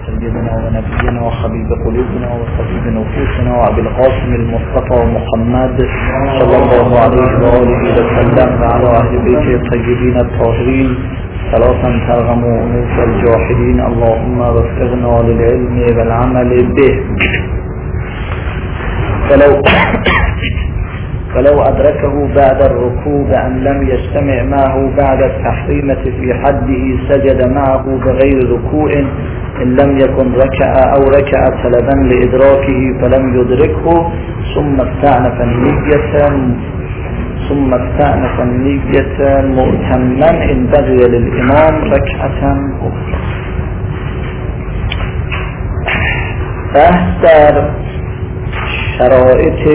سيدنا ونبينا وحبيب قلوبنا وطبيب نفوسنا وأبي القاسم المصطفى محمد صلى الله عليه وآله وسلم وعلى أهل بيته الطيبين الطاهرين صلاة ترغم أنوف الجاحدين اللهم وفقنا للعلم والعمل به. فلو أدركه بعد الركوع أن لم يجتمع معه بعد التحريمة في حده سجد معه بغير ركوع إن لم يكن ركع أو ركع طلبا لإدراكه فلم يدركه ثم استأنف النية مؤتما إن بغي للإمام ركعة أخرى. بحث در شرائط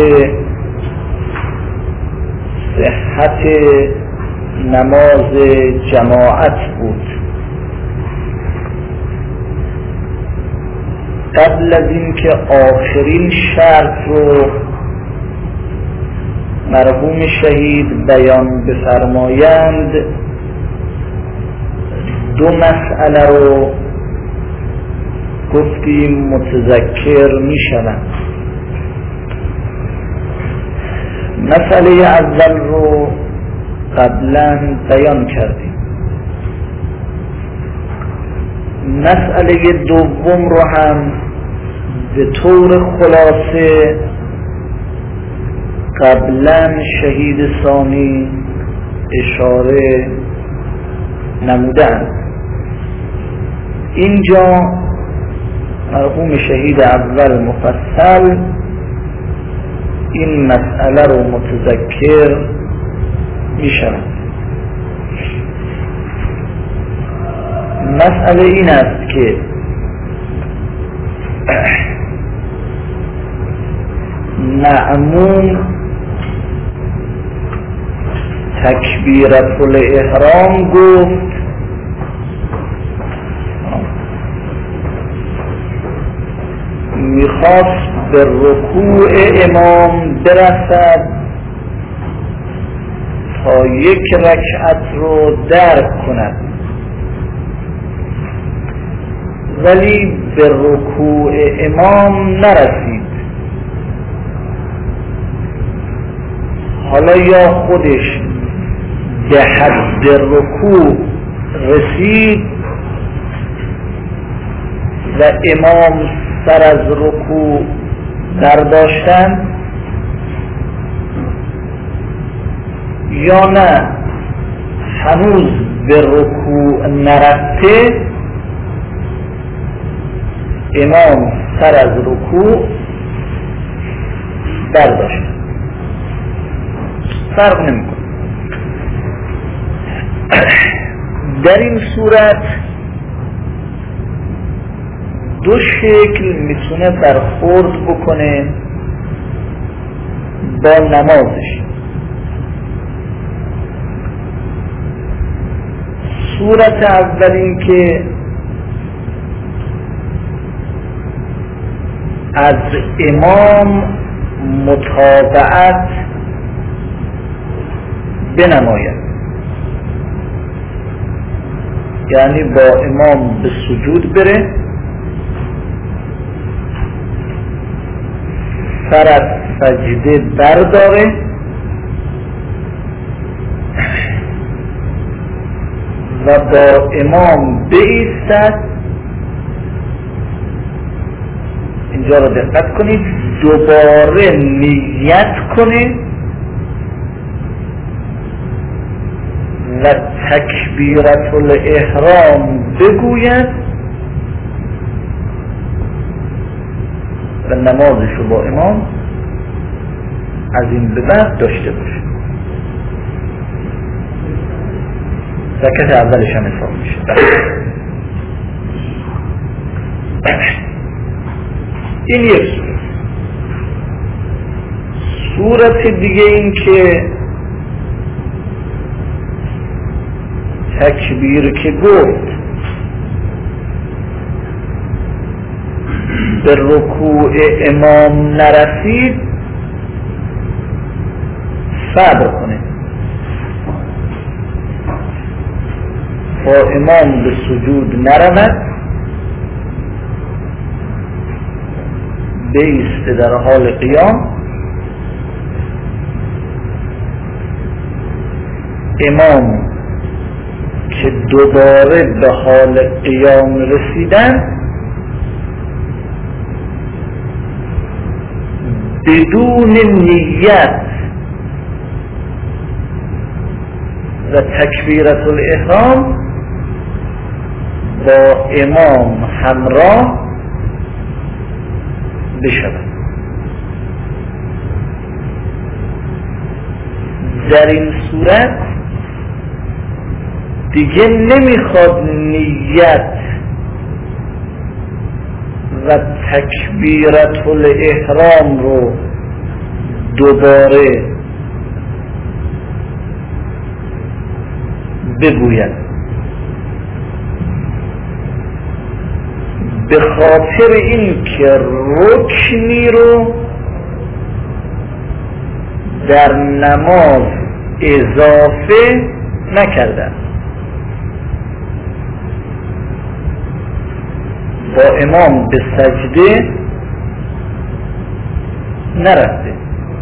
صحت نماز جماعت بود. قبل از اینکه آخرین شرط رو مرحوم شهید بیان بفرمایند دو مسئله رو گفتیم متذکر میشوند. مسئله اول رو قبلا بیان کردیم. مسئله دوم رو هم به طور خلاصه قبلا شهید ثانی اشاره نمودند. اینجا مرحوم شهید اول مفصل این مسئله رو متذکر میشوند. مسئله این است که مأموم تکبیرة الاحرام گفت میخواست به رکوع امام برسد تا یک رکعت رو درک کند ولی به رکوع امام نرسید. حالا یا خودش به حد رکوع رسید و امام سر از رکوع برداشتند یا نه هنوز به رکوع نرفته امام سر از رکوع برداشت. فرق نمیکنه. در این صورت دو شکل میتونه برخورد بکنه با نمازش. صورت اول این که از امام متابعت بنماید، یعنی با امام به سجود بره، سر از سجده برداره و با امام بایستد. اینجا رو دقت کنید، دوباره نیت کنه و تکبیرة الاحرام بگوید و نمازش رو با امام از این به بعد داشته باشه. رکعت اولش هم حساب میشه. این یک صورت دیگه این که تکبیر که گفت به رکوع امام نرسید صبر کنه با امام به سجود نرمد بیسته در حال قیام، امام که دوباره به حال قیام رسیدن بدون نیت و تکبیرة الاحرام با امام همراه بشود. در این صورت دیگه نمیخواد نیت و تکبیرة الاحرام رو دوباره بگوید، به خاطر این که رکنی رو در نماز اضافه نکردن، با امام به سجده نرفته،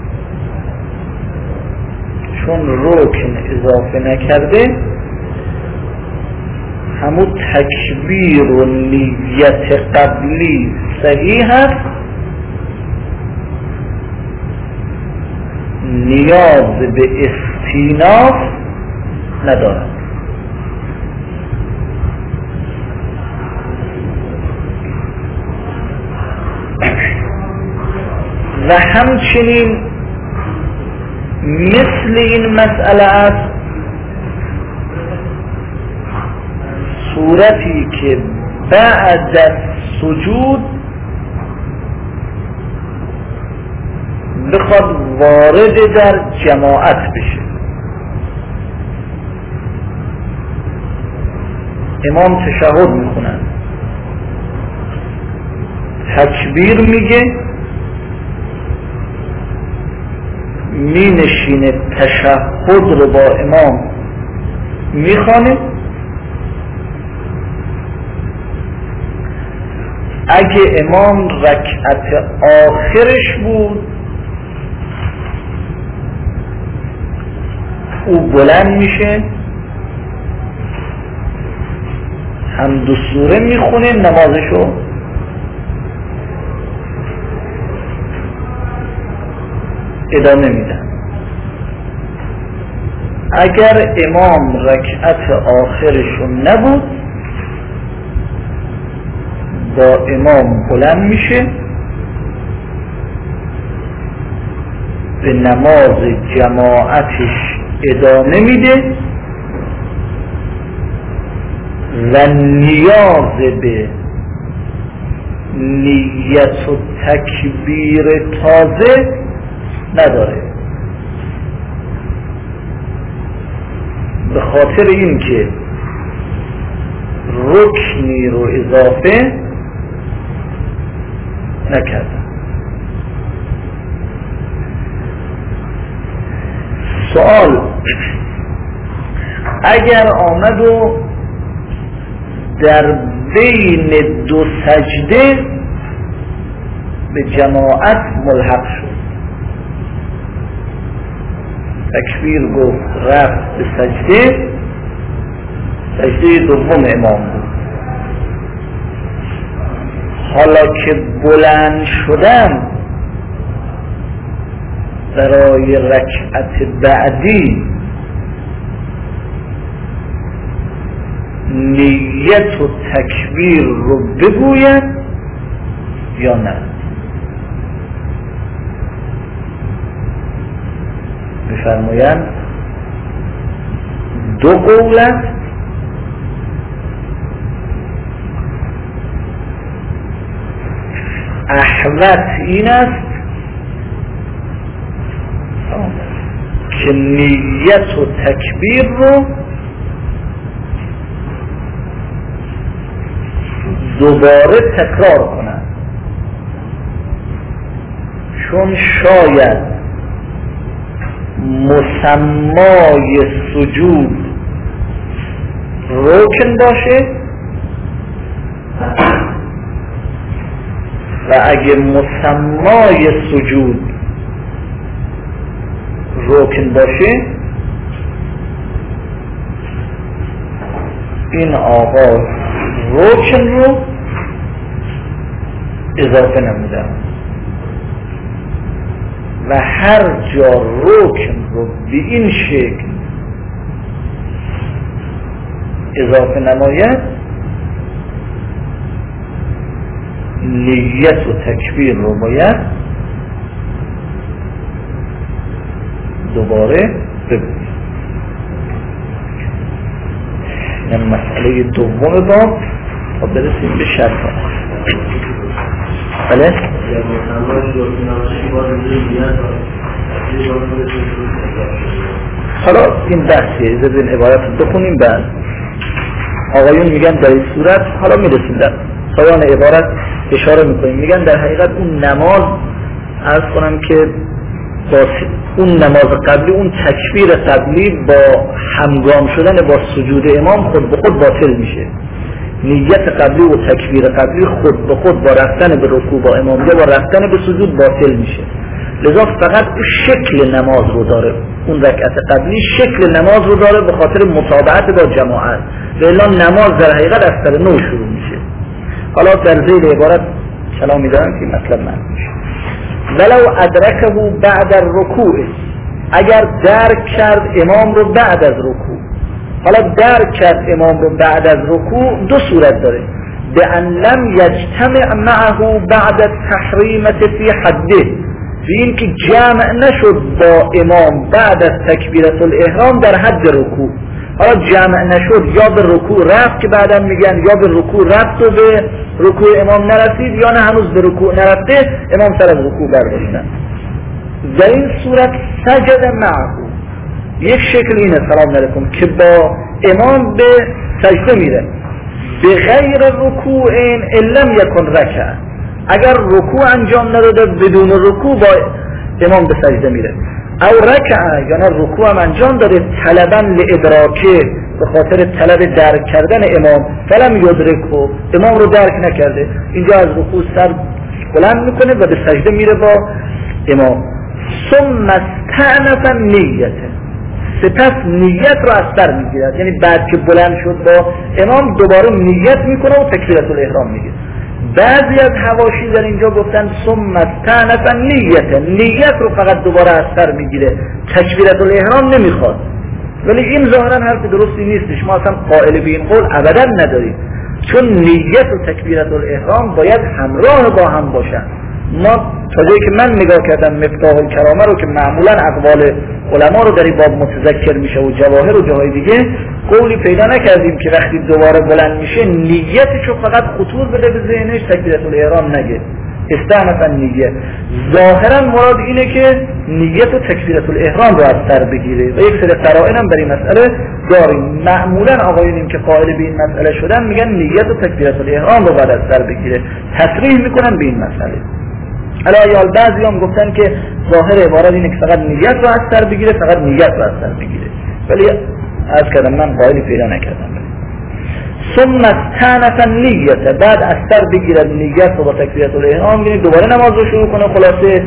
چون رکن اضافه نکرده همون تکبیر و نیت قبلی صحیح هست، نیاز به استیناف ندارد. و همچنین مثل این مسئله است صورتی که بعد از سجود بخواد وارد در جماعت بشه، امام تشهد میخونن، تکبیر میگه، می نشینه تشهد رو با امام میخوانه، اگه امام رکعت آخرش بود او بلند میشه، حمد و سوره میخونه، نمازشو ادامه میدن. اگر امام رکعت آخرشون نبود با امام بلند میشه، به نماز جماعتش ادامه میده و نیاز به نیت و تکبیر تازه نداره، به خاطر اینکه رکنی رو اضافه نکردن. سوال: اگر آمد و در بین دو سجده به جماعت ملحق شد، تکبیر گفت رفت به سجده، سجده دوم امام بود، حالا که بلند شدن برای رکعت بعدی نیت و تکبیر رو بگوید یا نه؟ می‌فرمایند دو قول است، احوط این است که نیت و تکبیر رو دوباره تکرار کنند، چون شاید مسمای سجود رکن باشه و اگه مسمای سجود رکن باشه این آقا رکن رو اضافه نمودن و هر جا رکن رو به این شکل اضافه نماید نیت و تکبیر رو باید دوباره بگوید. این مسئله دوم باب تا برسیم به شرط. بله؟ حالا این بحثیه، از این عبارت رو بخونیم. بعد آقایون میگن در این صورت، حالا میرسیم در پایان عبارت اشاره میکنیم، میگن در حقیقت اون نماز، عرض کنم که با اون نماز قبلی، اون تکبیر قبلی با همگام شدن با سجود امام خود به خود باطل میشه. نیت قبلی و تکبیر قبلی خود به خود با رفتن به رکوع با امام یا با رفتن به سجود باطل میشه. لذا فقط اون شکل نماز رو داره، اون رکعت قبلی شکل نماز رو داره به خاطر متابعت با جماعت، و الا نماز در حقیقت از سر نو شروع میشه. حالا در ذیل عبارت کلامی دارم که مطلب من میشه. ولو ادرکه بعد الرکوع، اگر درک کرد امام رو بعد از رکوع. حالا درک کرد امام رو بعد از رکوع دو صورت داره: به ان لم یجتمع معه بعد التحریمة فی حده، به این که جمع نشد با امام بعد از تکبیرة الاحرام در حد رکوع. حالا جمع نشد، یا به رکوع رفت که بعدا میگن، یا به رکوع رفت و به رکوع امام نرسید، یا نه هنوز به رکوع نرفته امام سر از رکوع برداشتن. در این صورت سجد معه، یک شکل اینه سلام علیکم که با امام به سجده میره، به غیر رکوع ان لم یکن رکع، اگر رکوع انجام نداده بدون رکوع با امام به سجده میره، او رکع یا نه رکوع هم انجام داده طلبا لادراکه، به خاطر طلب درک کردن امام، فلم یدرکه، امام رو درک نکرده، اینجا از رکوع سر بلند میکنه و به سجده میره با امام. ثم استأنف نیته، سپس نیت رو از سر میگیرد، یعنی بعد که بلند شد با امام دوباره نیت میکنه و تکبیرة الاحرام میگه. بعضی از حواشی در اینجا گفتن ثم استأنف نیته، نیت رو فقط دوباره از سر میگیره، تکبیرة الاحرام نمیخواد. ولی این ظاهرا حرف درستی نیستش، ما اصلا قائل به این قول ابدا نداریم، چون نیت و تکبیرة الاحرام باید همراه با هم باشن. ما تا جایی که من نگاه کردم مفتاح الکرامه رو که معمولا اقوال علما رو در این باب متذکر میشه و جواهر و جاهای دیگه، قولی پیدا نکردیم که وقتی دوباره بلند میشه نیتشو فقط خطور بده به ذهنش، تکبیرة الاحرام نگه، استأنف نیت. ظاهرا مراد اینه که نیت و تکبیرة الاحرام رو از سر بگیره و یک سری قرائن هم در این مسئله داریم. معمولا آقایونیم که قائل به این مسئله شدن میگن نیت و تکبیرة الاحرام رو باید از سر بگیره، تصریح میکنن به این مسئله. حالا بعضی هم گفتن که ظاهر عبارت اینه که فقط نیت رو از سر بگیره، فقط نیت رو از سر بگیره، ولی عرض کردم من قائلی پیدا نکردم. ثم استأنف نیت، بعد از سر بگیرد نیت رو با تکبیرة الاحرام، یعنی دوباره نماز رو شروع کنه. خلاصه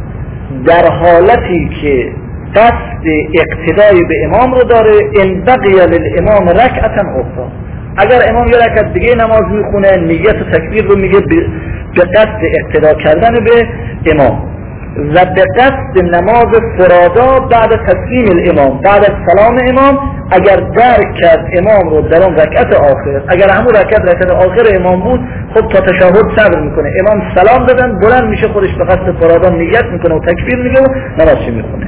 در حالتی که قصد اقتدای به امام رو داره، ان بقی للامام رکعة اخرى، اگر امام یه رکعت دیگه نماز میخونه نیت و تکبیر رو میگه به قصد اقتدا کردن به امام و به قصد نماز فرادا بعد تسلیم الامام، بعد از سلام امام. اگر درک کرد امام رو در اون رکعت آخر، اگر همون رکعت آخر امام بود، خب تا تشهد صبر میکنه، امام سلام دادن بلند میشه، خودش به قصد فرادا نیت میکنه و تکبیر میگه و نمازش میخونه.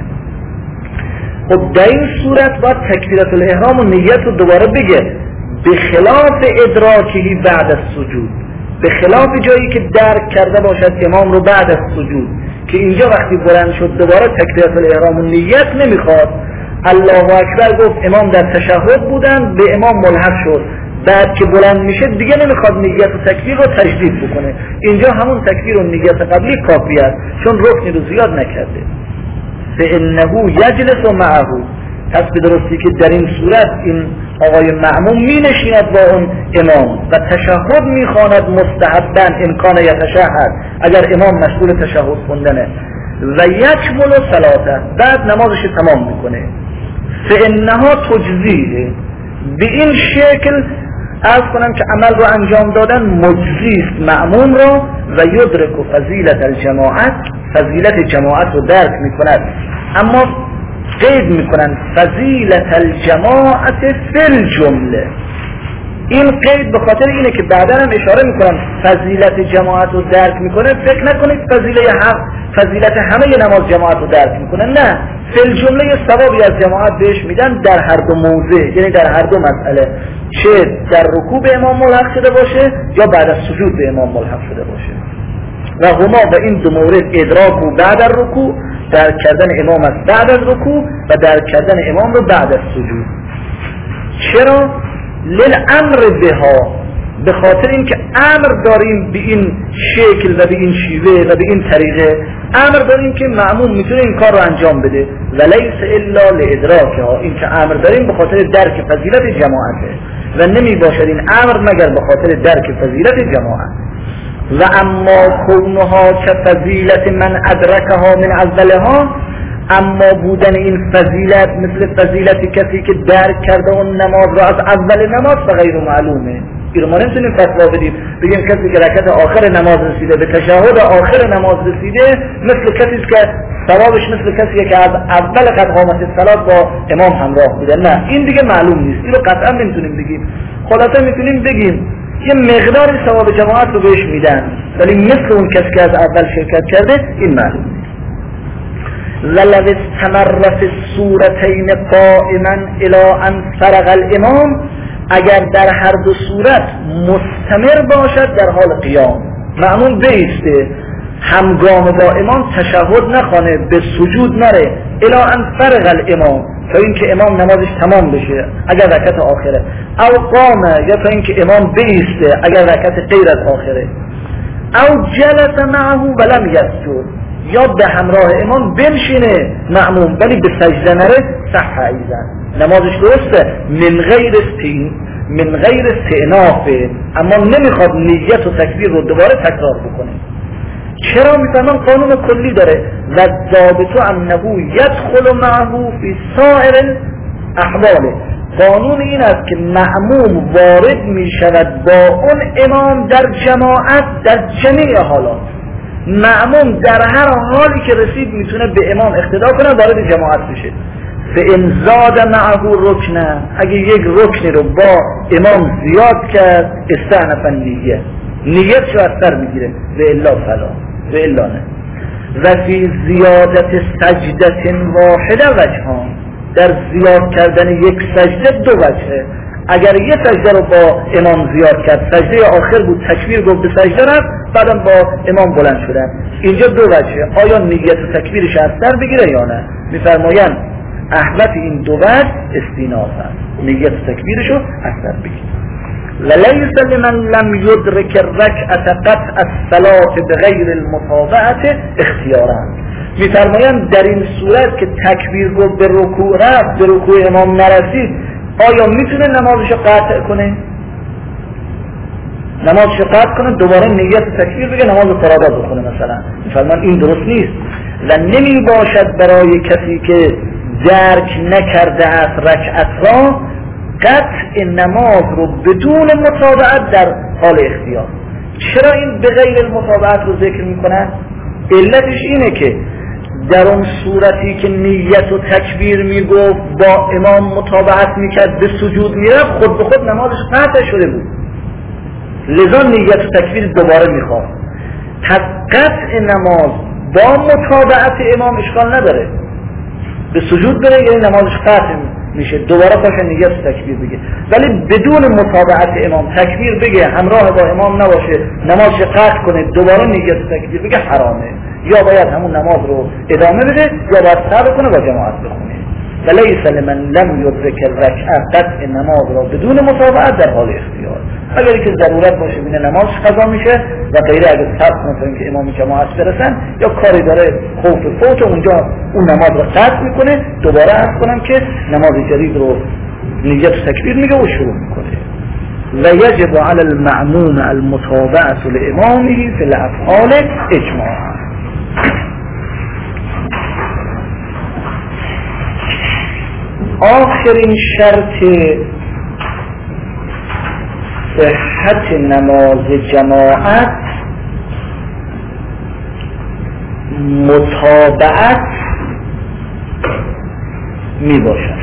خب در این صورت باید تکبیرة الاحرام و نیت رو دوباره بگه، به خلاف ادراکی بعد از سجود، به خلاف جایی که درک کرده باشد امام رو بعد از سجود، که اینجا وقتی بلند شد دوباره تکبیرة الاحرام و نیت نمیخواد. الله اکبر گفت، امام در تشهد بودن، به امام ملحق شد، بعد که بلند میشه دیگه نمیخواد نیت و تکبیر رو تجدید بکنه، اینجا همون تکبیر و نیت قبلی کافی است، چون رکنی رو زیاد نکرده. فانه یجلس معه، پس به درستی که در این صورت این آقای مأموم می نشیند با اون امام و تشهد می خواند مستحباً امکان یتشهد، اگر امام مشغول تشهد خوندنه، و یکمل صلاته، بعد نمازش تمام میکنه. فانها تجزیه، به این شکل عرض کنم که عمل رو انجام دادن مجزیست مأموم را، و یدرک فضیلت الجماعت، فضیلت جماعت رو درک میکند. اما قید میکنن فضیلت الجماعت فی الجمله. این قید به خاطر اینه که بعدا هم اشاره میکنن فضیلت جماعت رو درک میکنه، فکر نکنید فضیلت همه نماز جماعت رو درک میکنه، نه، فی الجمله ثوابی از جماعت بهش میدن در هر دو موضع، یعنی در هر دو مسئله، چه در رکوع به امام ملحق شده باشه یا بعد از سجود به امام ملحق شده باشه. و هما به این دو مورد ادراک و بعد از رکوع، درک کردن امام از بعد از رکوع و درک کردن امام رو بعد از سجود. چرا؟ للامر بها، به خاطر اینکه امر داریم به این شکل و به این شیوه و به این طریقه، امر داریم که مأموم میتونه این کار رو انجام بده، ولیس الا لادراکها، این که امر داریم به خاطر درک فضیلت جماعته و نمی باشد این امر مگر به خاطر درک فضیلت جماعت. و اما کونها که فضیلت من ادرکها من اولها، اما بودن این فضیلت مثل فضیلت کسی که درک کرده اون نماز را از اول نماز فغیر معلومه. این ما نمیتونیم فتوا بدیم بگیم کسی که رکعت آخر نماز رسیده به تشهد آخر نماز رسیده مثل کسی که ثوابش مثل کسی که از اول قد قامت الصلاه با امام همراه بوده. نه، این دیگه معلوم نیست، این رو قطعا نمیتونیم بگیم. خلاصه میتونیم بگیم یه مقداری ثواب جماعت رو بهش میدن، ولی مثل اون کسی که از اول شرکت کرده این معلوم نیست. ولو استمر فی الصورتین قائما الی ان فرغ الامام، اگر در هر دو صورت مستمر باشد در حال قیام، مأموم بیسته همگام با امام تشهد نخوانه به سجود نره الی ان فرغ الامام، تا اینکه امام نمازش تمام بشه اگر رکعت آخره، او قامه، یا تا اینکه امام بیسته اگر رکعت غیر از آخره، او جلس معه ولم یسجد، یا به همراه امام بنشینه مأموم ولی به سجده نره، صح ایزن، نمازش درسته، من غیر استئناف، اما نمیخواد نیت و تکبیر رو دوباره تکرار بکنه. چرا؟ میفهمن قانون کلی داره، و ضابط انه یدخل معه فی سائر احواله، قانون این است که مأموم وارد میشود با اون امام در جماعت در جمیع حالات. مأموم در هر حالی که رسید میتونه به امام اقتدا کنه وارد جماعت بشه. فإن زاد معه رکنه، اگه یک رکنی رو با امام زیاد کرد استعنف النیه، نیتشو از سر میگیره، و الا فلا، و الا نه. و فی زیادت سجدت واحده وجهان، در زیاد کردن یک سجده دو وجهه. اگر یه سجده رو با امام زیاد کرد، سجده آخر بود تکبیر گفت به سجده رفت، بعدم با امام بلند شدن، اینجا دو وجهه، آیا نیت و تکبیرش از سر بگیره یا نه؟ میفرمایند احوط این دو وجه استیناف است، نیت و تکبیرشو از سر بگیره. ولیس لمن لم یدرک الرکعة قطع الصلاة بغیر المتابعة اختیارا، میفرمایند در این صورت که تکبیر گفت به رکوع رفت، به رکوع امام نرسید، آیا میتونه نمازشو قطع کنه؟ نمازشو قطع کنه دوباره نیت و تکبیر بگه نماز فرادات بخونه مثلا؟ میفرمایند این درست نیست و نمی باشد برای کسی که درک نکرده از رکعت را قطع نماز رو بدون متابعت در حال اختیار. چرا این به غیر المتابعت رو ذکر میکنن؟ علتش اینه که در اون صورتی که نیت و تکبیر میگفت با امام متابعت میکرد به سجود میرفت، خود به خود نمازش قطع شده بود، لذا نیت و تکبیر دوباره میخواد. پس قطع نماز با متابعت امام اشکال نداره، به سجود بره یعنی نمازش قطع میشه، دوباره پاش نیت و تکبیر بگه، ولی بدون متابعت امام تکبیر بگه همراه با امام نباشه نمازش قطع کنه دوباره نیت و تکبیر بگه حرامه، یا باید همون نماز رو ادامه بده یا باید صبر کنه با جماعت بخونه. ولیس لمن لم یدرک الرکعة قطع نماز را بدون متابعت در حال اختیار، اگر که ضرورت باشه بینه نماز قضا میشه و غیره، اگر صبر کنه تا اینکه امام جماعت برسن یا کاری داره خوف فوت اونجا اون نماز رو قطع میکنه، دوباره عرض کنم که نماز جدید رو نیت تکبیر میگه و شروع میکنه. و یجب علی المأموم المتابعة لامامه فی الافعال اجماعا. آخرین شرط صحت نماز جماعت متابعت می باشد.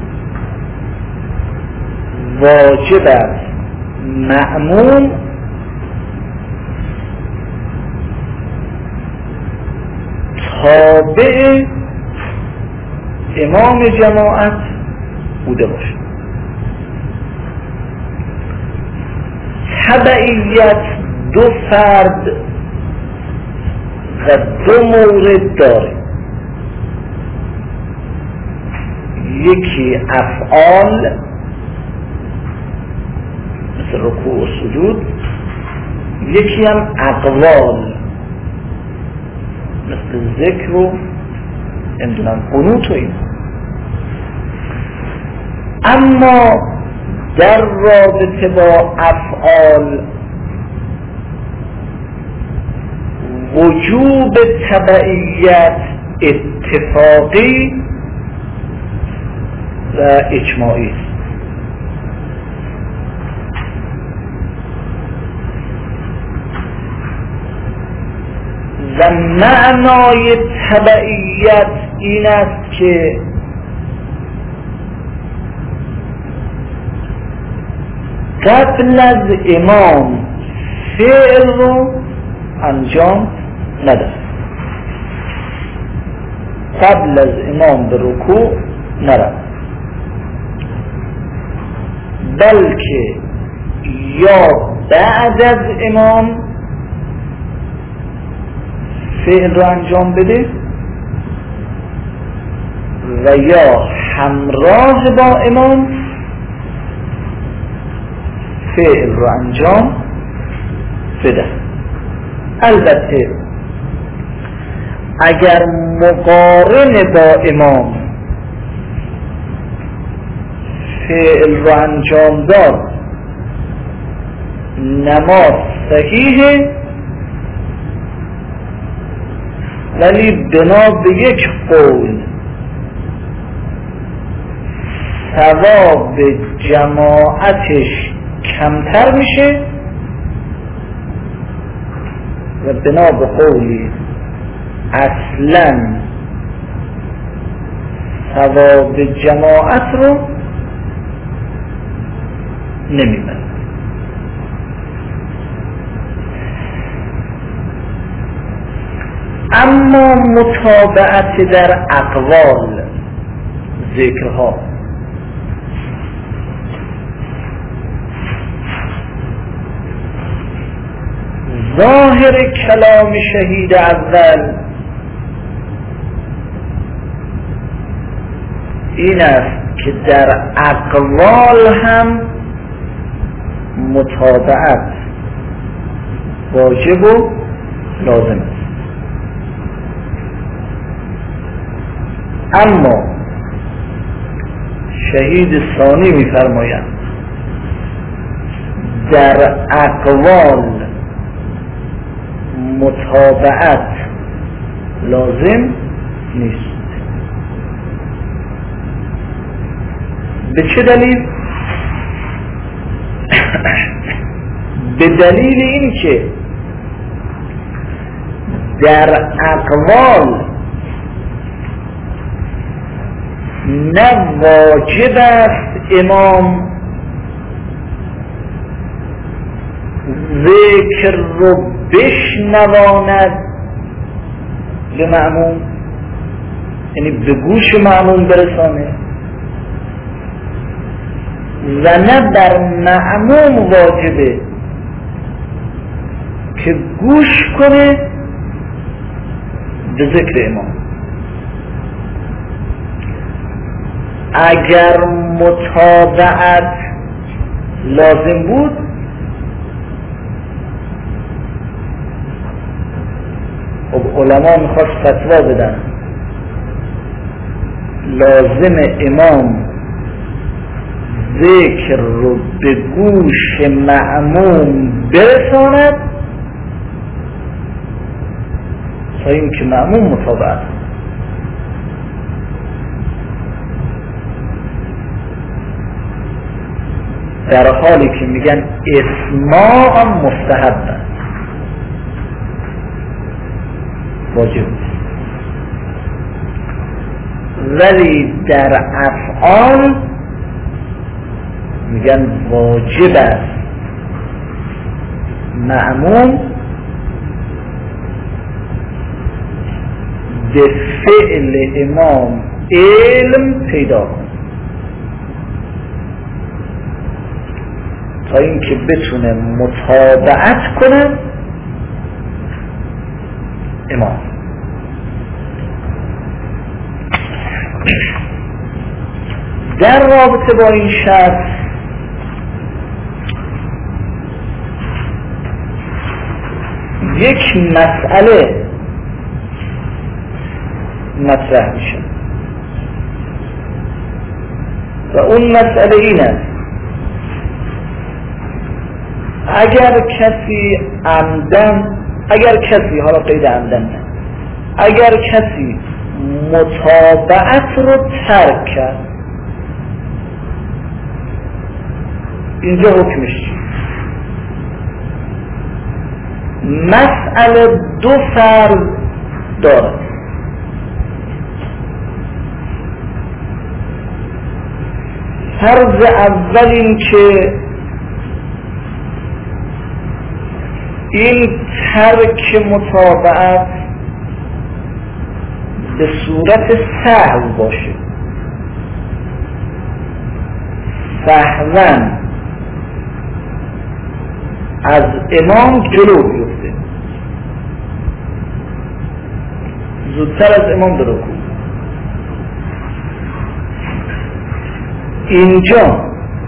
واجب است مأموم تابع امام جماعت بوده باشد. تبعیت دو فرد و دو مورد داره. یکی افعال مثل رکوع و سجود، یکی هم اقوال مثل ذکر و قنوت و این. اما در رابطه با افعال وجوب تبعیت اتفاقی و اجماعی. و معنای تبعیت این است که قبل از امام فعل رو انجام ندهد، قبل از امام به رکوع نرود، بلکه یا بعد از امام فعل رو انجام بده و یا همراه با امام فعل رو انجام بده. البته اگر مقارن با امام فعل رو انجام داد نماز صحیحه، ولی بنا به یک قول ثواب جماعتش کمتر میشه و بنا به قولی اصلا ثواب جماعت رو نمیبره. اما متابعت در اقوال ذکرها ظاهر کلام شهید اول این است که در اقوال هم متابعت واجب و لازم است. اما شهید ثانی می‌فرمایند در اقوال متابعت لازم نیست. به چه دلیل؟ به دلیل این که در اقوال نه واجب است امام ذکر رو بشنواند به مأموم، یعنی به گوش مأموم برسانه، و نه بر مأموم واجبه که گوش کنه به ذکر امام. اگر متابعت لازم بود خب علما میخواست فتوا بدن لازم امام ذکر رو به گوش مأموم برساند تا اینکه مأموم مطابقت. در حالی که میگن اسماع مستحب واجب، ولی در افعال میگن واجب است مأموم به فعل امام علم پیدا کن تا اینکه بتونه متابعت کنه امام. در رابطه با این شرط یک مسئله مطرح میشه و اون مسئله این است: اگر کسی حالا قید عمدن نه، اگر کسی متابعت رو ترک کرد، اینجا حکمش چی؟ مسئله دو فرض داره. فرض اول این که این ترک متابعت به صورت سهو باشه، سهواً از امام جلو بیفته، زودتر از امام در رکوع. اینجا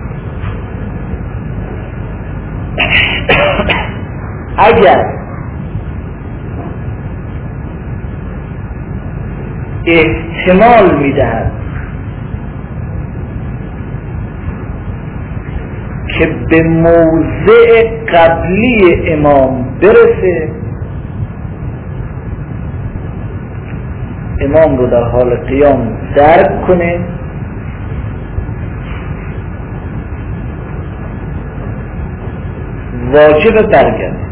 اگر احتمال میدهد که به موضع قبلی امام برسه، امام رو در حال قیام درک کنه، واجب برگرد.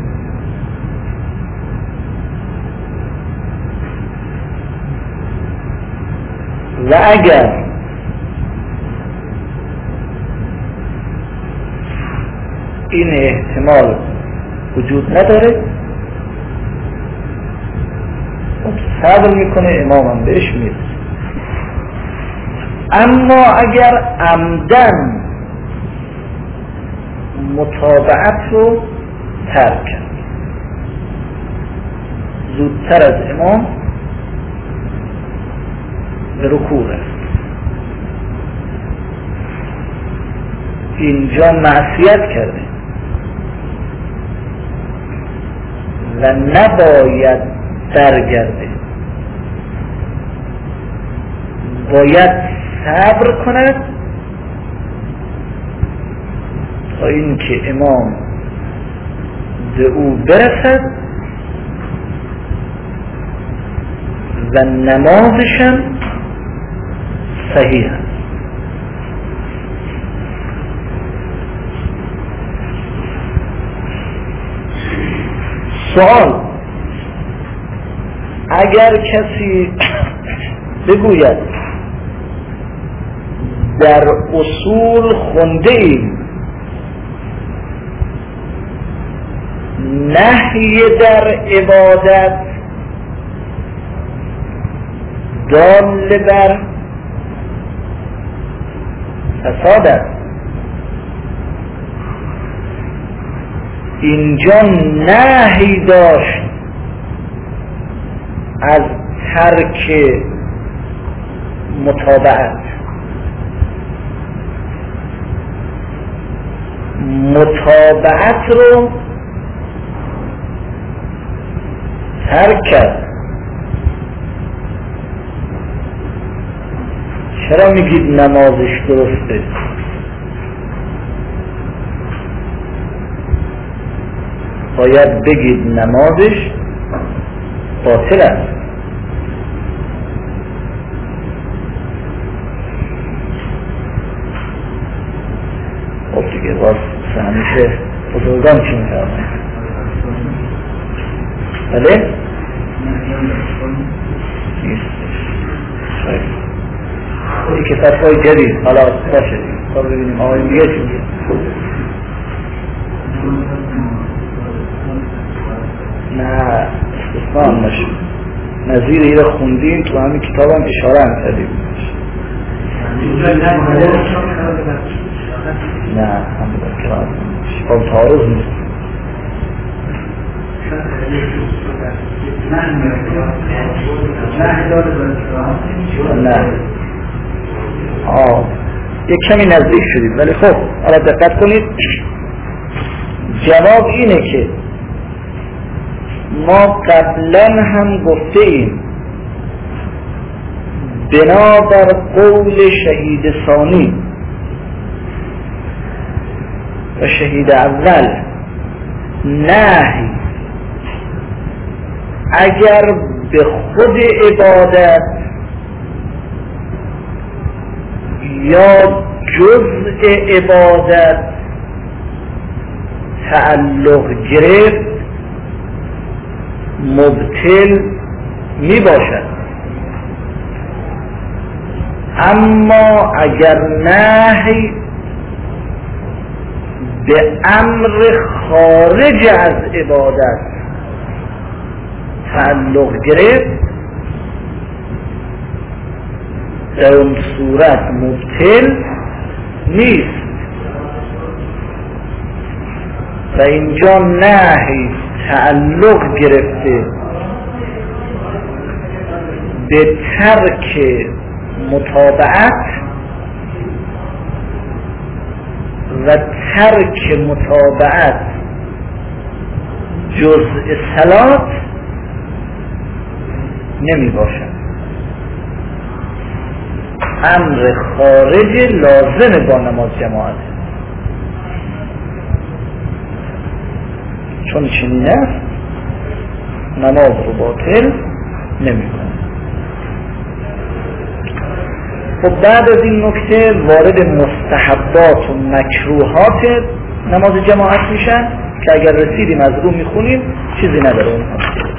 و اگر این احتمال وجود نداره، صبر میکنه، امام هم بهش میرسه. اما اگر عمدن متابعت رو ترک کرد، زودتر از امام به رکوع رفت، اینجا معصیت کرده و نباید برگرده، باید صبر کند تا اینکه امام به او برسد و نمازشم صحیح است. سوال: اگر کسی بگوید در اصول خونده ایم نهی در عبادت دال بر فساد است، اینجا نهی داشت از ترک متابعت، متابعت رو ترک کرد. چرا میگید نمازش درسته؟ باید بگید نمازش باطل است. خب دیگه باز همیشه بزرگان چی میفرمایند؟ بله؟ نیستش. این که فتوای جدید حالا باشه دیگه تا ببینیم آقای دیگه چی میگه. نه استثناء هم نشد، نظیر ایره خوندیم تو همین کتاب هم اشاره هم کردیم. نه هم بودن کرام خب تعارض نیست. نه یک کمی نزدیک شدید ولی خب حالا دقت کنید. جواب اینه که ما قبلا هم گفته ایم بنابر قول شهید ثانی و شهید اول نهی اگر به خود عبادت یا جزء عبادت تعلق گرفت مبطل می باشد، اما اگر نهی به امر خارج از عبادت تعلق گرفت در اون صورت مبطل نیست. و اینجا نهی تعلق گرفته به ترک متابعت و ترک متابعت جزء صلات نمی باشد. امر خارج لازم با نماز جماعت، چون چنین است نماز رو باطل نمی کنه. خب بعد از این نکته وارد مستحبات و مکروهات نماز جماعت میشن که اگر رسیدیم از رو میخونیم چیزی نداره اونها.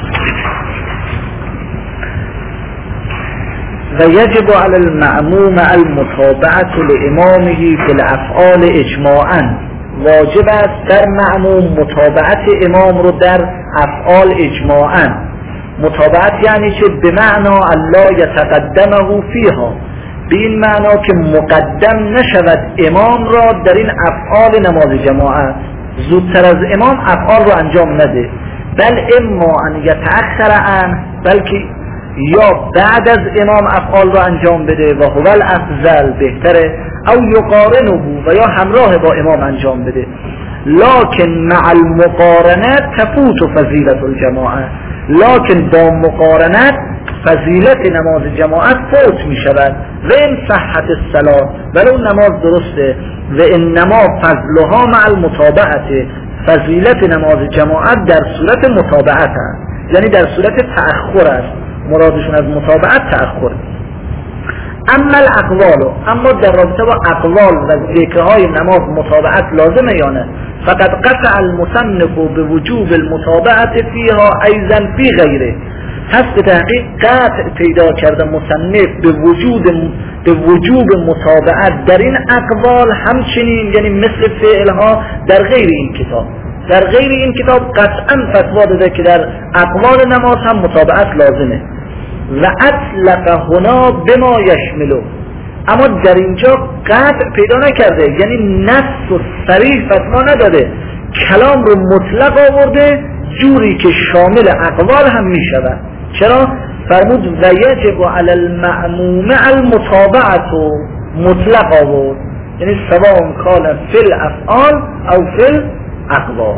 و یجب علی المأموم المتابعة لامامه فی الافعال اجماعا، واجب است در مأموم متابعت امام رو در افعال اجماعا. متابعت یعنی که به معنا الله یتقدمه فیها، به این معنا که مقدم نشود امام را در این افعال نماز جماعت، زودتر از امام افعال رو انجام نده، بل اما ان یتأخر عنه، بلکه یا بعد از امام افعال رو انجام بده و هو الافضل بهتره، او یقارنه و یا همراه با امام انجام بده. لکن مع المقارنت تفوت فضیلت الجماعه، لکن با مقارنت فضیلت نماز جماعت فوت می شود. و این صحت الصلاة، ولو نماز درسته، و انما فضلها مع المتابعت، فضیلت نماز جماعت در صورت متابعت است، یعنی در صورت تأخر است. مرادشون از متابعت تأخر. اما الاقوال، اما در رابطه با اقوال و ذکرهای نماز متابعت لازمه یا نه؟ فقط قطع المصنف به وجوب المتابعت فیها ایضا فی غیره، هست به تحقیق قطع پیدا کرده مصنف به وجوب متابعت در این اقوال، همچنین یعنی مثل فعلها در غیر این کتاب. در غیر این کتاب قطعا فتوا داده که در اقوال نماز هم متابعت لازمه. و اطلق هنا بما یشملو، اما در اینجا قطع پیدا نکرده، یعنی نص و صریح فتوا نداده، کلام رو مطلق آورده جوری که شامل اقوال هم می شود. چرا؟ فرمود و یجب علی المأموم المتابعت، مطلق آورد، یعنی سواء کان فی الافعال او فی الاقوال.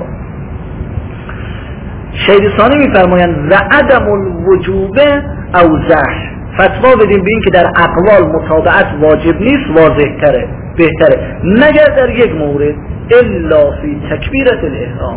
شهید ثانی میفرمایند و عدم الوجوب اوضح، فتوا بدیم به این که در اقوال متابعت واجب نیست، واضح تره، بهتره، مگر در یک مورد، الا فی تکبیرة الاحرام،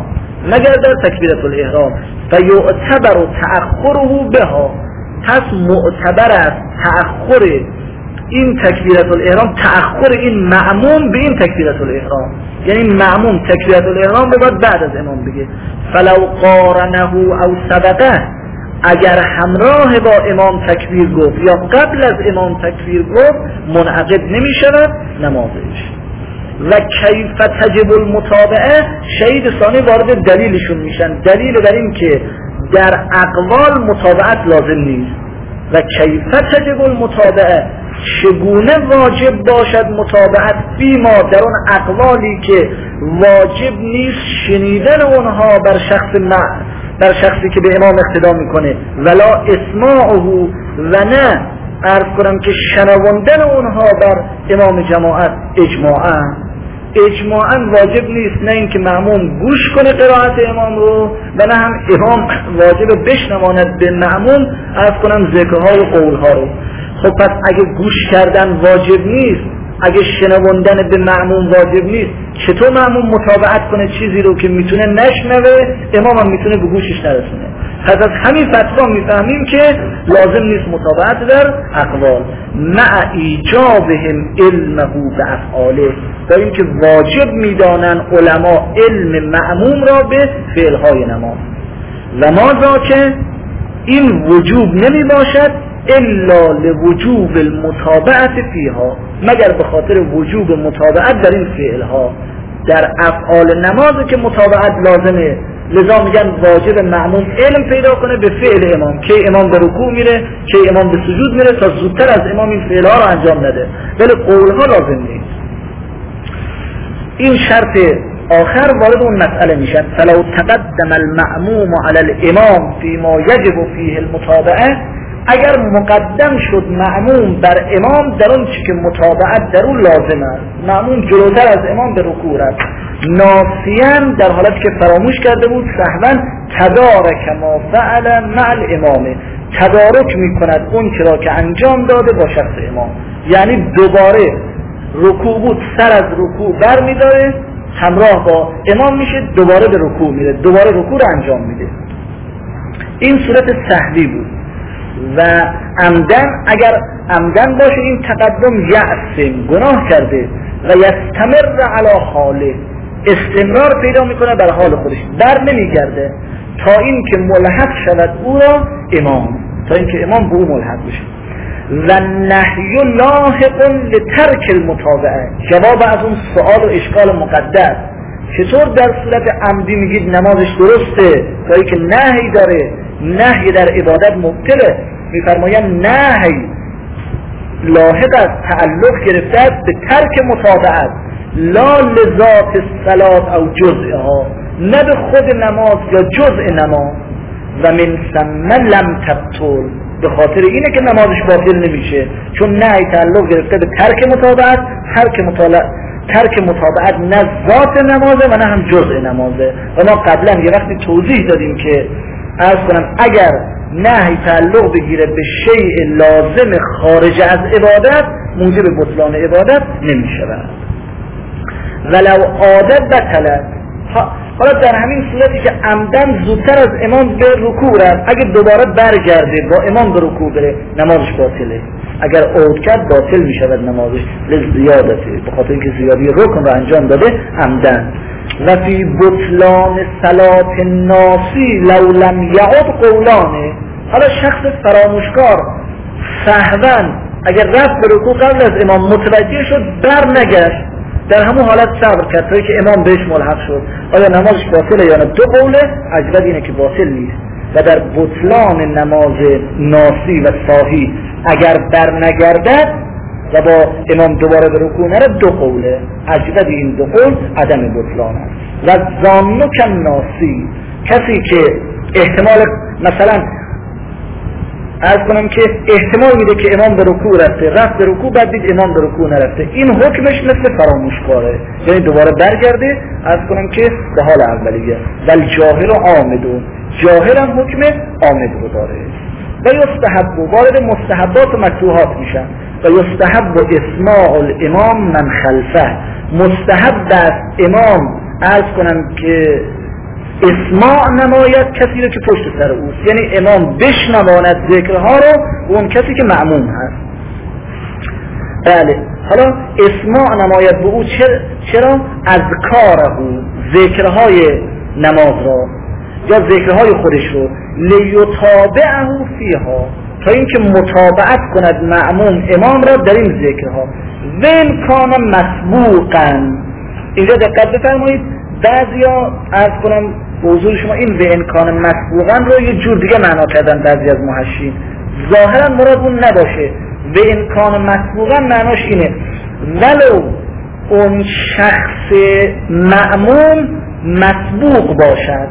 مگر در تکبیرة الاحرام فیعتبر تأخره بها، پس معتبر است تأخر این تکبیرة الاحرام، تأخر این مأموم به این تکبیرة الاحرام، یعنی مأموم تکبیرة الاحرام رو باید بعد از امام بگه. فلو قارنه او سبقه، اگر همراه با امام تکبیر گفت یا قبل از امام تکبیر گفت منعقد نمی شود نمازش. و کیف تجب المتابعه، شهید ثانی وارد دلیلشون میشن، دلیل بر این که در اقوال متابعت لازم نیست. و کیف تجب المتابعه، چگونه واجب باشد متابعت فیما در اون اقوالی که واجب نیست شنیدن اونها بر شخصی که به امام اقتدا میکنه، ولا اسماعه، و نه عرض کنم که شنواندن اونها بر امام جماعت اجماعاً واجب نیست، نه اینکه مأموم گوش کنه قرائت امام رو و نه هم امام واجب بشنواند به مأموم عرض کنم ذکرها و قولها رو. خب پس اگه گوش کردن واجب نیست، اگه شنواندن به مأموم واجب نیست، چطور مأموم متابعت کنه چیزی رو که میتونه نشنوه، امام هم میتونه به گوشش نرسونه؟ پس از همین فتوا میفهمیم که لازم نیست متابعت در اقوال، مع ایجابهم علمه به افعاله، با اینکه واجب میدانن علما علم مأموم را به فعلهای نماز. و ماذا که این وجوب نمی باشد الا لوجوب المتابعت فیها، مگر به خاطر وجوب متابعت در این فعلها. در افعال نماز که متابعت لازمه، لذا میگن واجب مأموم علم پیدا کنه به فعل امام، که امام به رکوع میره، که امام به سجود میره، تا زودتر از امام این فعلها رو انجام نده، ولی قولها لازم نیست. این شرط آخر وارد اون مسئله میشن. فلو تقدم المأموم علی الامام فيما یجب فیه المتابعه، اگر مقدم شد مأموم بر امام در اون چی که متابعت در اون لازم است، مأموم جلوتر از امام به رکوع رفت، ناسیاً در حالتی که فراموش کرده بود، سهواً تدارک ما فعل مع الامام، تدارک میکند اون چرا که انجام داده با شخص امام، یعنی دوباره رکوع بود، سر از رکوع بر میداره، همراه با امام میشه، دوباره به رکوع میره، دوباره رکوع رو انجام میده. این صورت سهوی بود. و عمدن، اگر عمدن باشه این تقدم یعصم، گناه کرده، و یستمر علی حاله، استمرار پیدا میکنه بر حال خودش، بر نمیگرده تا این که ملحق شود او را امام، تا این که امام به او ملحق بشه. و نهی لاحق لترک المتابعه، جواب از اون سؤال و اشکال مقدر، چطور در صورت عمدی میگید نمازش درسته تا این که نهی داره، نهی در عبادت مبطله؟ میفرمایند نهی لاحق از تعلق گرفته است به ترک متابعت، لا لذات الصلاة او جزئها، نه به خود نماز یا جزء نماز. و من ثم لم تبطل، به خاطر اینه که نمازش باطل نمیشه، چون نهی تعلق گرفته به ترک متابعت، ترک متابعت نه ذات نمازه و نه هم جزء نمازه. و ما قبلا یه وقتی توضیح دادیم که عرض کنم اگر نهی تعلق بگیره به شیء لازم خارج از عبادت، موجب بطلان عبادت نمیشود. ولو عادت بطلت، حالا در همین صورتی که عمدن زودتر از امام به رکوع رفت، اگه دوباره برگرده با امام به رکوع بره، نمازش باطله. اگر عود کرد باطل می شود نمازش، لزیادته، به خاطر اینکه زیادی رکن رو انجام داده عمدن. و فی بطلان صلاة الناسی لو لم یعد قولانه، حالا شخص فراموشکار سهواً اگر رفت به رکوع قبل از امام متوجه شد بر نگشت، در همون حالت صبر کرد تا که امام بهش ملحق شد، آیا نمازش باطله یا نه؟ دو قوله، اجود اینه که باطل نیست. و در بطلان نماز ناسی و صاحی اگر بر نگردد و با امام دوباره به رکوع نره، دو قوله، اجود این دو قول عدم بطلان است. و ظانو کن ناسی، کسی که احتمال مثلا عرض کنم که احتمال میده که امام به رکوع رفت به رکوع، بعد دید امام به رکوع نرفته، این حکمش مثل فراموشکاره، یعنی دوباره برگرده، عرض کنم که به حال اولیه. ولی جاهل و عامدون، جاهل هم حکم عامد رو داره. و یستحب، وارد مستحبات و مکروهات میشن. و یستحب اسماع الامام من خلفه، مستحب است امام عرض کنم که اسماع نماید کسی رو که پشت سر اوست، یعنی امام بشنواند ذکرها رو اون کسی که مأموم هست. بله، حالا اسماع نماید به او چرا؟ اذکاره، ذکرهای نماز را یا ذکرهای خودش رو، لیتابعه فیها، تا اینکه متابعت کند مأموم امام را در این ذکرها. وین کان مسبوقا، اینجا دقت بفرمایید، بعضیا عرض کنم به حضور شما این وین کان مسبوقا رو یه جور دیگه معنا کردن بعضی از محشین. ظاهرا مراد اون نباشه. وین کان مسبوقا معناش اینه ولو اون شخص مأموم مسبوق باشد.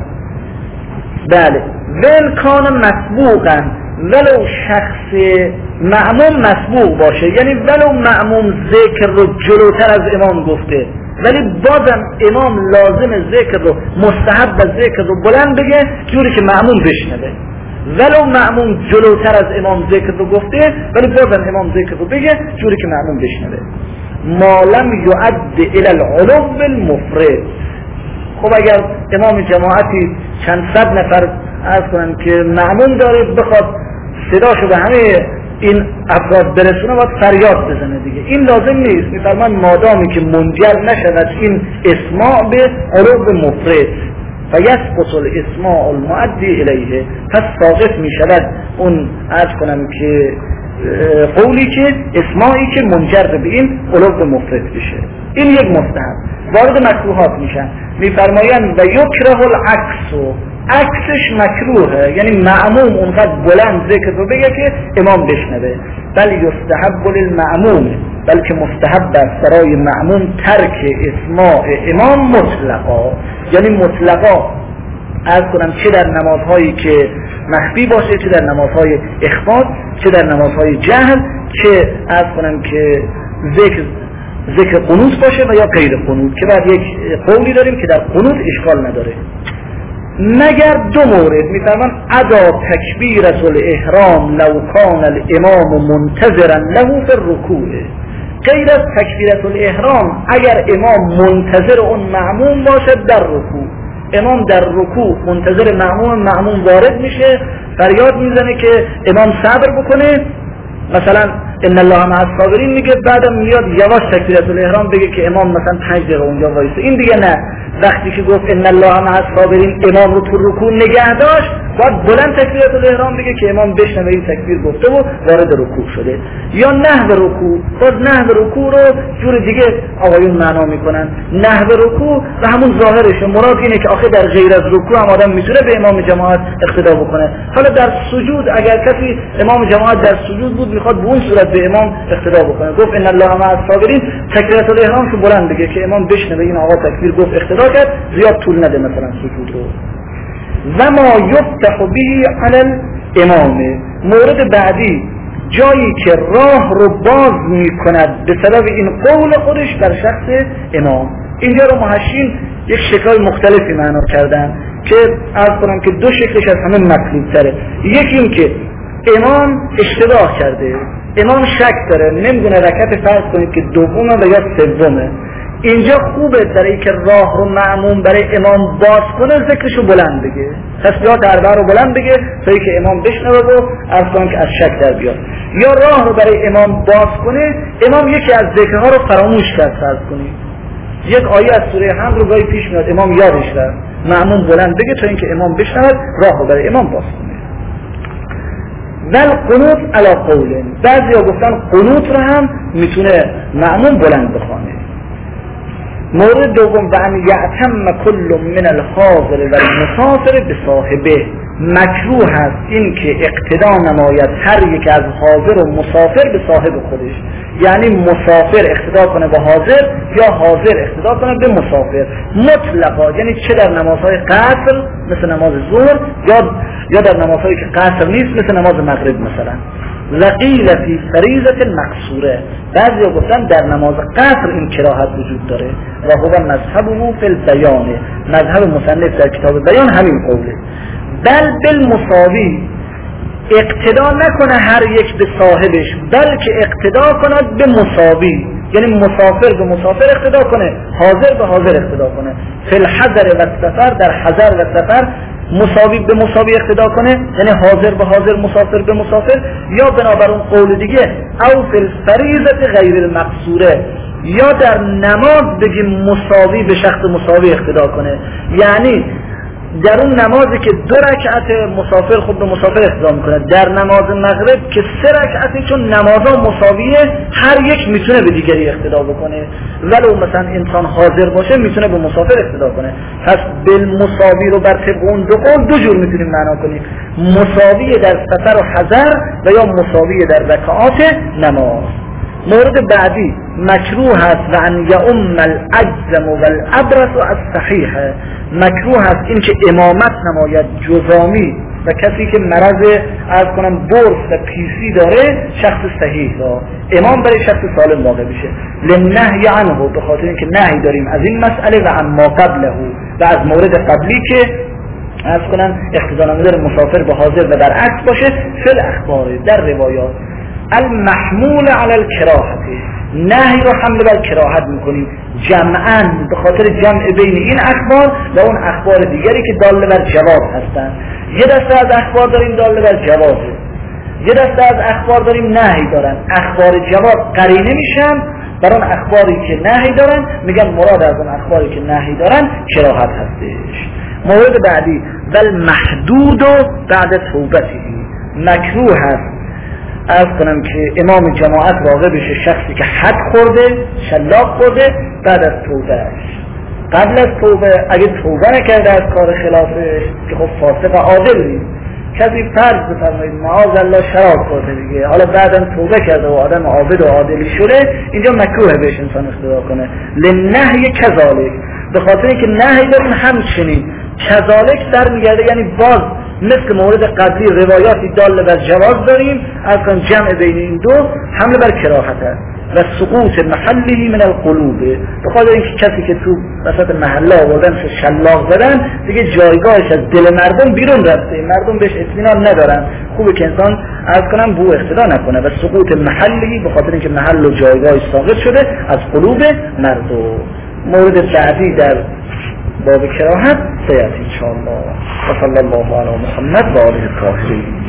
بله، وین کان مسبوقا، ولو شخص مأموم مسبوق باشه، یعنی ولو مأموم ذکر رو جلوتر از امام گفته ولی بازم امام لازم ذکر رو، مستحب ذکر رو بلند بگه جوری که مأموم بشنوه. ولو مأموم جلوتر از امام ذکر رو گفته ولی بازم امام ذکر رو بگه جوری که مأموم بشنوه. ما لم یعد الی العلو المفرد. خب اگر امام جماعتی چند صد نفر عرض کنن که مأموم داره، بخواد صداشو به همه این افراد برسونه باید فریاد بزنه دیگه، این لازم نیست. میفرمان مادامی که منجر نشود این اسماع به علو مفرد فیسقط الاسماع المؤدی الیه، پس ساقط میشود اون عرض کنم که قولی که اسماعی که منجر به این علو مفرد بشه. این یک مستحب. وارد مکروهات میشن، میفرمایند و یکره العکس، عکسش مکروهه، یعنی معموم اونقدر بلند ذکر رو بگه که امام بشنوه. بل یستحب للمعموم، بلکه مستحب است برای معموم ترک اسماع امام مطلقا، یعنی مطلقا عرض کنم چه در نمازهایی که مخفی باشه، چه در نمازهای اخفاء، چه در نمازهای جهل، چه عرض کنم که ذکر قنوت باشه و یا غیر قنوت، که بعد یک قولی داریم که در قنوت اشکال نداره، مگر دو مورد. میفرمان ادا تکبیرة الاحرام لو کان الامام منتظرا له فی الرکوع، غیر از تکبیرة الاحرام اگر امام منتظر اون معموم باشد در رکوع. امام در رکوع منتظر معموم وارد میشه، فریاد میزنه که امام صبر بکنه، مثلا ان الله مع الصابرین میگه، بعدم میاد یواش تکبیرة الاحرام بگه که امام مثلا 5 دقیقه اونجا وایسه. این دیگه نه، وقتی که گفت ان الله مع الصابرین امام رو تو رکوع نگه داشت، باید بلند تکبیرة الاحرام بگه که امام بشنوه این تکبیر گفته و وارد رکوع شده. یا نحو رکوع، باز نحو رکوع رو جور دیگه آقایون معنا میکنن. نحو رکوع و همون ظاهرشه، مراد اینه که آخه در غیر از رکوع هم آدم میتونه به امام جماعت اقتدا بکنه. حالا در سجود اگر کسی امام جماعت در سجود بود میخواد به اون صورت به امام اقتدا بکنه، گفت ان الله مع الصابرین، تکبیرة الاحرام رو بلند بگه که امام بشنوه این آقا تکبیر گفت اقتدا کرد، زیاد طول نده مثلا سجود رو. و ما یفتح به علی الامام، مورد بعدی جایی که راه رو باز میکند به سبب این قول خودش در شخص امام. اینجا رو محشین یک شکل مختلفی معنا کردن که عرض کنم که دو شکلش از همه مطلوب تره. یکی این که امام اشتباه کرده، امام شک داره، نمیدونه رکعت فرض کنید که دومه و یا سومه، اینجا خوبه برای که راه رو معموم برای امام باز کنه ذکرشو بلند بگه، تسبیحات اربعه رو بلند بگه تا که امام بشنوه و عرض کنم که از شک در بیاد. یا راه رو برای امام باز کنه، امام یکی از ذکرها رو فراموش کرد، فرض کنید یک آیه از سوره حمد رو گاهی پیش میاد، امام یادش رفت، معموم بلند بگه تا اینکه امام بشنوه، راه رو برای امام باز کنه. ول قنوت علی قول، بعضیا گفتن قنوت رو هم میتونه معموم بلند بخونه. مورد دوم و ان یعتم کل من الحاضر و المسافر به صاحبه، مکروه هست این که اقتدا نماید هر یک از حاضر و مسافر به صاحب خودش، یعنی مسافر اقتدا کنه به حاضر یا حاضر اقتدا کنه به مسافر مطلقا، یعنی چه در نمازهای قصر مثل نماز ظهر یا در نمازهایی که قصر نیست مثل نماز مغرب مثلا. وقیل فی فریضة مقصوره، بعضی گفتن در نماز قصر این کراهت وجود داره و هو مذهبه فی البیان، مذهب مصنف در کتاب بیان همین قوله. بل بالمساوی، اقتدا نکنه هر یک به صاحبش، بلکه اقتدا کند به مساوی، یعنی مسافر به مسافر اقتدا کنه، حاضر به حاضر اقتدا کنه. فی الحضر و سفر، در حضر و سفر مساوی به مساوی اقتدا کنه، یعنی حاضر به حاضر، مسافر به مسافر. یا بنابر اون قول دیگه او فی الفریضه غیر المقصوره، یا در نماز بگیم مساوی به شخص مساوی اقتدا کنه، یعنی در اون نمازی که 2 رکعت مسافر خود به مسافر اقتدا میکنه، در نماز مغرب که 3 رکعتی چون نمازها مساویه هر یک میتونه به دیگری اقتدا بکنه، ولو مثلا انسان حاضر باشه میتونه به مسافر اقتدا کنه. پس بالمساوی رو بر طبق اون 2 قول 2 جور میتونیم معنا کنیم، مساوی در سفر و حضر و یا مساوی در رکعات نماز. مورد بعدی مکروه است و ان یؤم الاجزم و الابرص الصحیح، مکروه است این که امامت نماید جزامی و کسی که مرض عرض کنم برس و پیسی داره شخص صحیح را امام برای شخص سالم واقع بشه. لنهی عنه، به خاطر اینکه نهی داریم از این مسئله و اما قبله و از مورد قبلی که عرض کنم اقتضا نامه داره مسافر به حاضر و برعکس باشه. فی الاخبار، در روایات المحمول علی الکراهه، نهی رو حمل بر کراهت میکنیم جمعاً به خاطر جمع بین این اخبار و اون اخبار دیگری که دال بر جواز هستند. یه دسته از اخبار داریم دال بر جوازه، یه دسته از اخبار داریم نهی دارن. اخبار جواز قرینه میشن بر اون اخباری که نهی دارن، میگن مراد از اون اخباری که نهی دارن کراهت هستش. مورد بعدی بل محدود بعد توبتی، مکروه هست عرض کنم که امام جماعت واقع بشه شخصی که حد خورده، شلاق خورده بعد از توبهش. قبل از توبه اگه توبه نکرده از کار خلافش که خب فاسق عادل نیست، کسی فرض بفرمایید معاذ الله شراب خورده دیگه، حالا بعدم توبه کرده و آدم عابد و عادلی شده، اینجا مکروه بهش انسان اقتدا کنه. لنهی کذالک، به خاطر اینکه نهی داریم همچنین کذالک در میگرده، یعنی باز مثل مورد قبلی روایاتی دال بر جواز داریم، از کن جمع بین این 2 حمل بر کراهت است و سقوط محلی من القلوب، به خاطر اینکه کسی که تو وسط محله آوردن شلاق زدن دیگه جایگاهش از دل مردم بیرون رفته، مردم بهش اطمینان ندارن، خوبه که انسان از کنم بو اقتدا نکنه. و سقوط محلی به خاطر اینکه محل و جایگاهش ساقط شده از قلوب مردم. مورد بعدی در باب کراهت سیأتی انشاءالله. و صلی الله علی محمد و آله الطاهرین.